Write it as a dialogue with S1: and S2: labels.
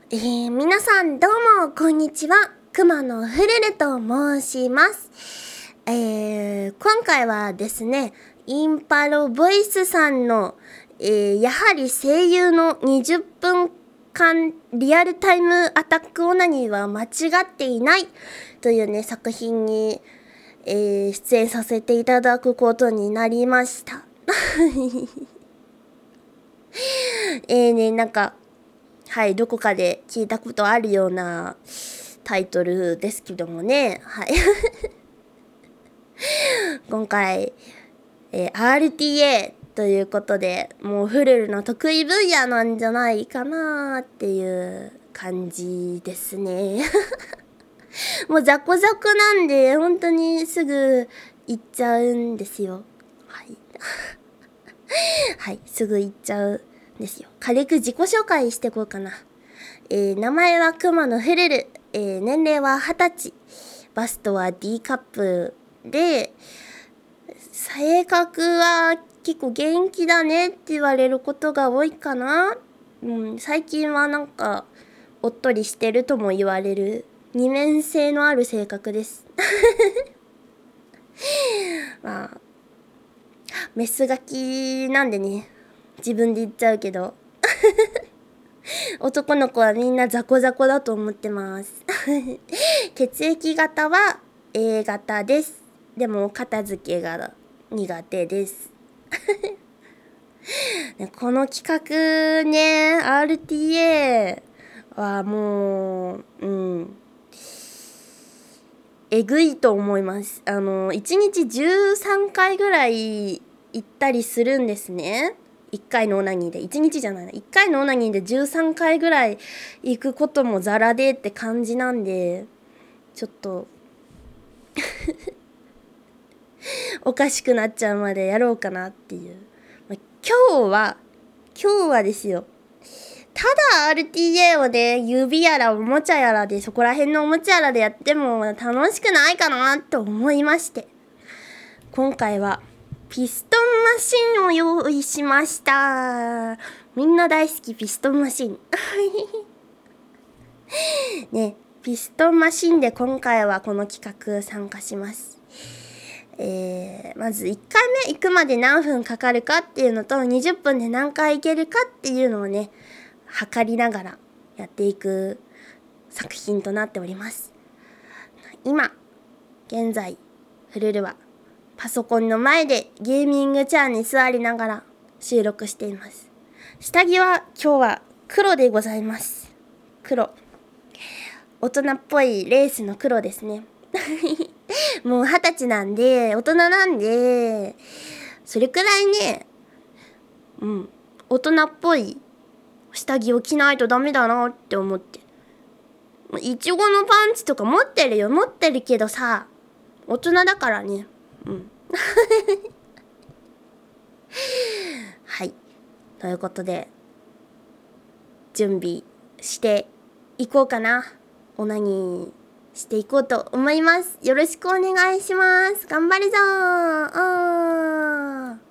S1: 皆さんどうもこんにちは。熊野フルルと申します。今回はですね、インパロボイスさんの、やはり声優の20分間リアルタイムアタックオナニーは間違っていないというね、作品に、出演させていただくことになりました。なんか、はい、どこかで聞いたことあるようなタイトルですけどもね、はい。今回、RTA ということで、もうフルルの得意分野なんじゃないかなっていう感じですね。もうザコザコなんで、本当にすぐ行っちゃうんですよ。はい。はい、すぐ行っちゃうんですよ。軽く自己紹介していこうかな。名前は熊野フルル、年齢は20歳、バストは D カップで、性格は結構元気だねって言われることが多いかな。最近はなんかおっとりしてるとも言われる二面性のある性格です。まあメスガキなんでね、自分で言っちゃうけど男の子はみんなザコザコだと思ってます。血液型は A 型です。でも片付けが苦手です。この企画ね、RTA はもう、えぐいと思います。1日13回ぐらい行ったりするんですね。1回のオナニーで、1日じゃないな、1回のオナニーで13回ぐらい行くこともザラでって感じなんで、ちょっとおかしくなっちゃうまでやろうかなっていう。今日はですよ、ただ RTA をね、指やらおもちゃやらで、そこら辺のおもちゃやらでやっても楽しくないかなと思いまして、今回はピストンマシンを用意しました。みんな大好きピストンマシン。ね、ピストンマシンで今回はこの企画参加します。まず1回目行くまで何分かかるかっていうのと、20分で何回行けるかっていうのをね、測りながらやっていく作品となっております。今現在フルルはパソコンの前でゲーミングチェアに座りながら収録しています。下着は今日は黒でございます。黒、大人っぽいレースの黒ですね。もう20歳なんで、大人なんで、それくらいね、大人っぽい下着を着ないとダメだなって思って。いちごのパンツとか持ってるけどさ、大人だからね。はい。ということで、準備していこうかな。オナニーしていこうと思います。よろしくお願いします。頑張るぞー。